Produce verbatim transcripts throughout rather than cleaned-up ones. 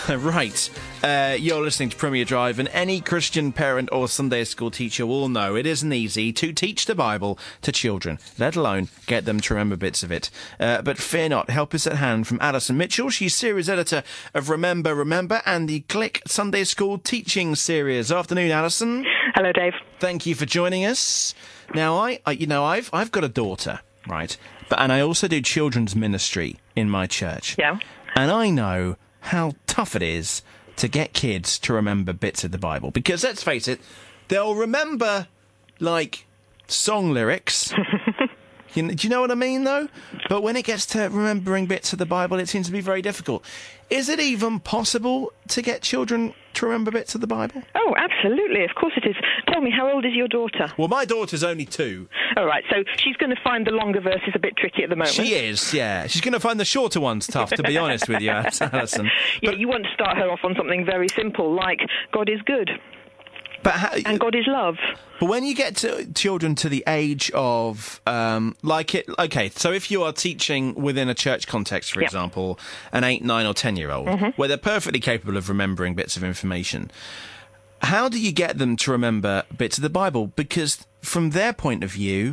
Right. Uh, you're listening to Premier Drive, and any Christian parent or Sunday school teacher will know it isn't easy to teach the Bible to children, let alone get them to remember bits of it. Uh, but fear not, help is at hand from Alison Mitchell. She's series editor of Remember, Remember and the Click Sunday School Teaching Series. Afternoon, Alison. Hello, Dave. Thank you for joining us. Now, I, I you know, I've I've got a daughter, right? But and I also do children's ministry in my church. Yeah. And I know how tough it is to get kids to remember bits of the Bible. Because, let's face it, they'll remember, like, song lyrics. you know, do you know what I mean, though? But when it gets to remembering bits of the Bible, it seems to be very difficult. Is it even possible to get children to remember bits of the Bible? Oh, absolutely. Of course it is. Tell me, how old is your daughter? Well, my daughter's only two. All right, so she's going to find the longer verses a bit tricky at the moment. She is, yeah. She's going to find the shorter ones tough, to be honest with you, Alison. Yeah, But, you want to start her off on something very simple, like God is good but how, and God is love. But when you get to children to the age of, um, like it, okay, so if you are teaching within a church context, for Yep. example, an eight, nine or ten-year-old, Mm-hmm. where they're perfectly capable of remembering bits of information, how do you get them to remember bits of the Bible? Because from their point of view,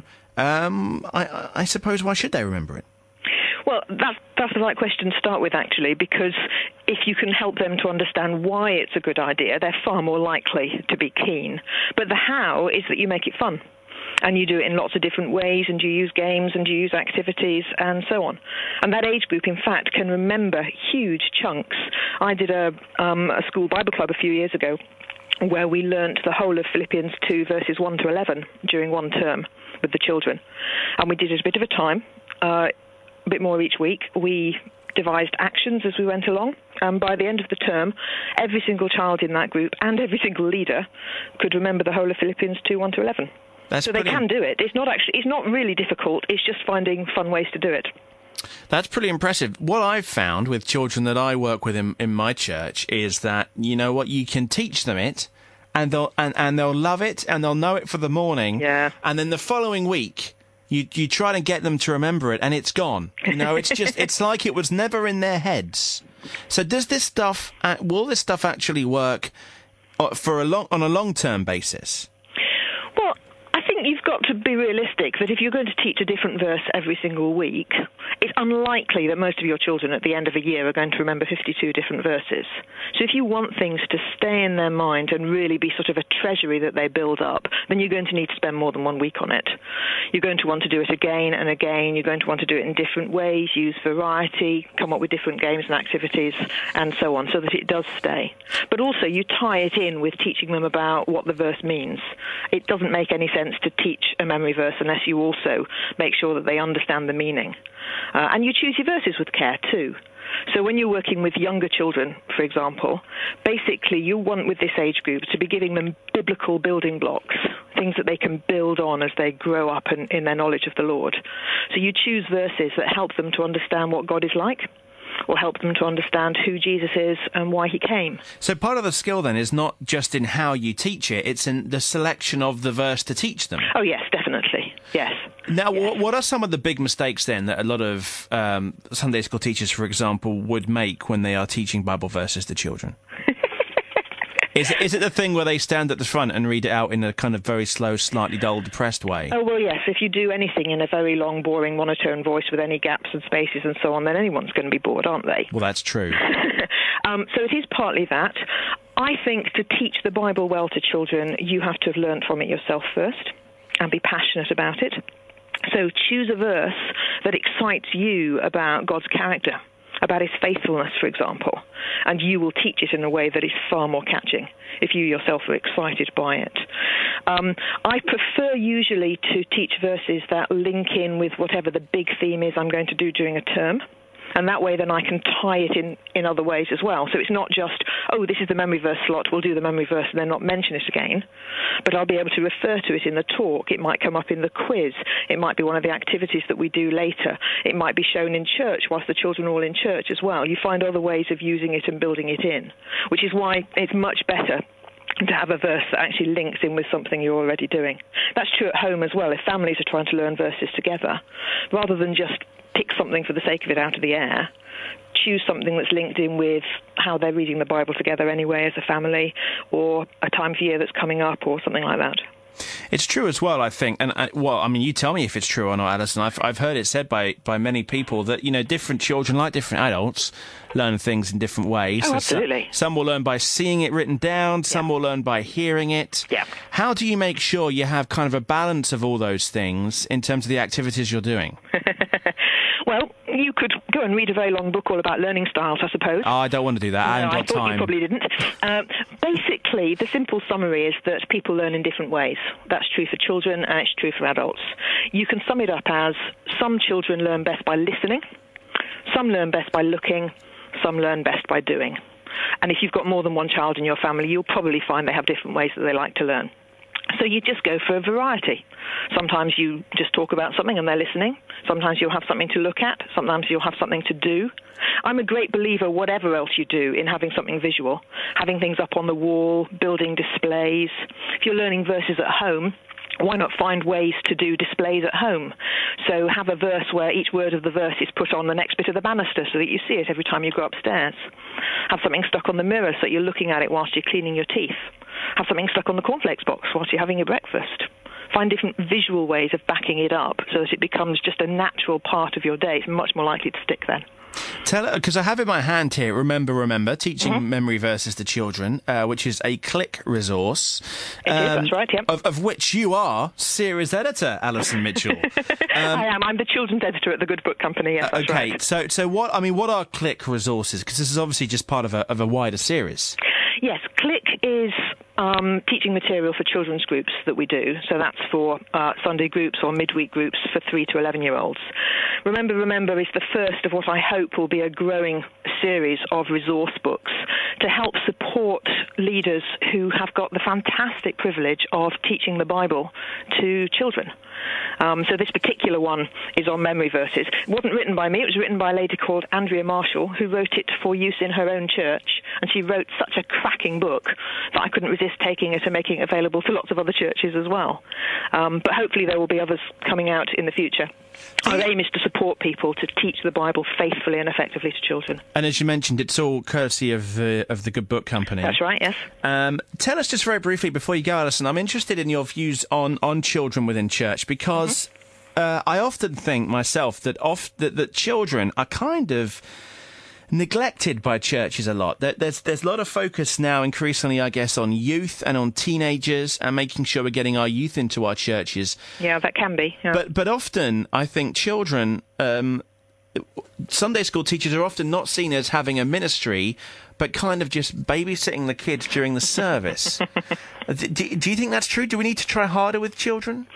um, I, I suppose, why should they remember it? Well, that's, that's the right question to start with, actually, because if you can help them to understand why it's a good idea, they're far more likely to be keen. But the how is that you make it fun. And you do it in lots of different ways, and you use games, and you use activities, and so on. And that age group, in fact, can remember huge chunks. I did a, um, a school Bible club a few years ago, where we learnt the whole of Philippians two, verses one to eleven, during one term with the children. And we did it a bit of a time, uh, a bit more each week. We devised actions as we went along. And by the end of the term, every single child in that group and every single leader could remember the whole of Philippians two, one to eleven. That's so they pretty... can do it. It's not actually, it's not really difficult. It's just finding fun ways to do it. That's pretty impressive. What I've found with children that I work with in, in my church is that, you know what, you can teach them it, and they'll and, and they'll love it, and they'll know it for the morning. Yeah. And then the following week, you you try to get them to remember it, and it's gone. You know, it's just it's like it was never in their heads. So does this stuff? Uh, will this stuff actually work uh, for a long on a long term basis? Well, I think you've got to be realistic that if you're going to teach a different verse every single week, it's unlikely that most of your children at the end of a year are going to remember fifty-two different verses. So if you want things to stay in their mind and really be sort of a treasury that they build up, then you're going to need to spend more than one week on it. You're going to want to do it again and again. You're going to want to do it in different ways, use variety, come up with different games and activities, and so on, so that it does stay. But also you tie it in with teaching them about what the verse means. It doesn't make any sense to teach a memory verse unless you also make sure that they understand the meaning. Uh, and you choose your verses with care too. So when you're working with younger children, for example, basically you want with this age group to be giving them biblical building blocks, things that they can build on as they grow up in, in their knowledge of the Lord. So you choose verses that help them to understand what God is like, or help them to understand who Jesus is and why he came. So part of the skill then is not just in how you teach it, it's in the selection of the verse to teach them. Oh yes, definitely, yes. Now, yes. what, what are some of the big mistakes then that a lot of um, Sunday school teachers, for example, would make when they are teaching Bible verses to children? Is it, is it the thing where they stand at the front and read it out in a kind of very slow, slightly dull, depressed way? Oh, well, yes. If you do anything in a very long, boring, monotone voice with any gaps and spaces and so on, then anyone's going to be bored, aren't they? Well, that's true. um, so it is partly that. I think to teach the Bible well to children, you have to have learned from it yourself first and be passionate about it. So choose a verse that excites you about God's character, about his faithfulness, for example, and you will teach it in a way that is far more catching if you yourself are excited by it. Um, I prefer usually to teach verses that link in with whatever the big theme is I'm going to do during a term. And that way then I can tie it in, in other ways as well. So it's not just, oh, this is the memory verse slot, we'll do the memory verse and then not mention it again. But I'll be able to refer to it in the talk. It might come up in the quiz. It might be one of the activities that we do later. It might be shown in church whilst the children are all in church as well. You find other ways of using it and building it in, which is why it's much better to have a verse that actually links in with something you're already doing. That's true at home as well. If families are trying to learn verses together, rather than just pick something for the sake of it out of the air, choose something that's linked in with how they're reading the Bible together anyway as a family, or a time of year that's coming up, or something like that. It's true as well, I think, and uh, well, I mean, you tell me if it's true or not, Alison. I've I've heard it said by, by many people that, you know, different children, like different adults, learn things in different ways. Oh, so absolutely. Some, some will learn by seeing it written down. Some yeah. will learn by hearing it. Yeah. How do you make sure you have kind of a balance of all those things in terms of the activities you're doing? Well, you could go and read a very long book all about learning styles, I suppose. Oh, I don't want to do that. No, I haven't got I thought time. You probably didn't. Uh, basically, the simple summary is that people learn in different ways. That's true for children, and it's true for adults. You can sum it up as some children learn best by listening, some learn best by looking, some learn best by doing. And if you've got more than one child in your family, you'll probably find they have different ways that they like to learn. So you just go for a variety. Sometimes you just talk about something and they're listening. Sometimes you'll have something to look at. Sometimes you'll have something to do. I'm a great believer, whatever else you do, in having something visual, having things up on the wall, building displays. If you're learning verses at home, why not find ways to do displays at home? So have a verse where each word of the verse is put on the next bit of the banister so that you see it every time you go upstairs. Have something stuck on the mirror so you're looking at it whilst you're cleaning your teeth. Have something stuck on the cornflakes box whilst you're having your breakfast. Find different visual ways of backing it up so that it becomes just a natural part of your day. It's much more likely to stick then. Tell because I have in my hand here, Remember, Remember, Teaching Mm-hmm. Memory Verses to Children, uh, which is a Click resource. It um, is, that's right, yeah. Of, of which you are series editor, Alison Mitchell. um, I am. I'm the children's editor at the Good Book Company, yes, that's okay, right. so so what, I mean, what are Click resources? Because this is obviously just part of a, of a wider series. Yes, Click is um, teaching material for children's groups that we do. So that's for uh, Sunday groups or midweek groups for three to eleven-year-olds. Remember, Remember is the first of what I hope will be a growing series of resource books to help support leaders who have got the fantastic privilege of teaching the Bible to children. Um, so this particular one is on memory verses. It wasn't written by me. It was written by a lady called Andrea Marshall, who wrote it for use in her own church. And she wrote such a cracking book that I couldn't resist taking it and making it available to lots of other churches as well. Um, but hopefully there will be others coming out in the future. Our aim is to support people to teach the Bible faithfully and effectively to children. And as you mentioned, it's all courtesy of uh, of the Good Book Company. That's right, yes. Um, tell us just very briefly before you go, Alison, I'm interested in your views on, on children within church, because mm-hmm. uh, I often think myself that, oft, that that children are kind of neglected by churches a lot. There, there's there's a lot of focus now increasingly, I guess, on youth and on teenagers and making sure we're getting our youth into our churches. Yeah, that can be. Yeah. But but often, I think children, um, Sunday school teachers are often not seen as having a ministry, but kind of just babysitting the kids during the service. do, do you think that's true? Do we need to try harder with children?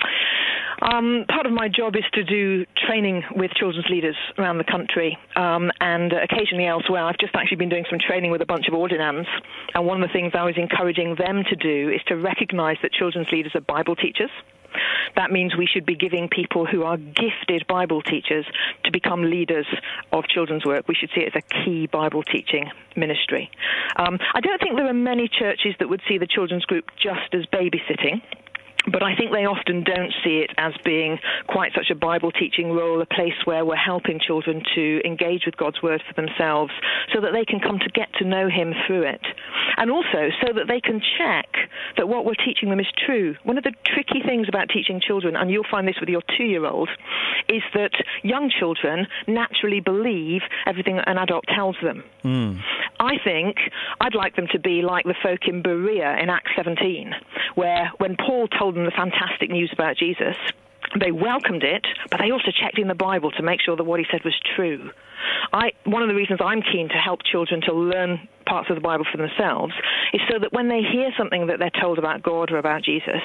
Um, part of my job is to do training with children's leaders around the country um, and uh, occasionally elsewhere. I've just actually been doing some training with a bunch of ordinands, and one of the things I was encouraging them to do is to recognise that children's leaders are Bible teachers. That means we should be giving people who are gifted Bible teachers to become leaders of children's work. We should see it as a key Bible teaching ministry. Um, I don't think there are many churches that would see the children's group just as babysitting. But I think they often don't see it as being quite such a Bible teaching role, a place where we're helping children to engage with God's Word for themselves so that they can come to get to know Him through it. And also so that they can check that what we're teaching them is true. One of the tricky things about teaching children, and you'll find this with your two-year-old, is that young children naturally believe everything that an adult tells them. Mm. I think I'd like them to be like the folk in Berea in Acts seventeen, where when Paul told them the fantastic news about Jesus, they welcomed it, but they also checked in the Bible to make sure that what he said was true. I, one of the reasons I'm keen to help children to learn parts of the Bible for themselves is so that when they hear something that they're told about God or about Jesus,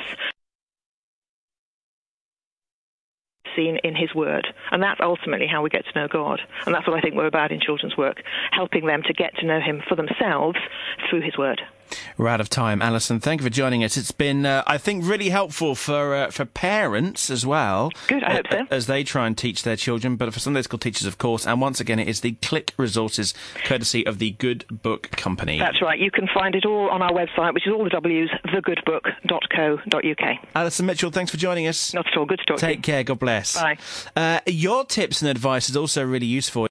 seen in his word. And that's ultimately how we get to know God. And that's what I think we're about in children's work, helping them to get to know him for themselves through his word. We're out of time. Alison, thank you for joining us. It's been, uh, I think, really helpful for uh, for parents as well. Good, I uh, hope so. As they try and teach their children, but for Sunday school teachers, of course. And once again, it is the Click Resources, courtesy of the Good Book Company. That's right. You can find it all on our website, which is all the W's, the good book dot co dot uk. Alison Mitchell, thanks for joining us. Not at all. Good to talk to you. Take care. God bless. Bye. Uh, your tips and advice is also really useful.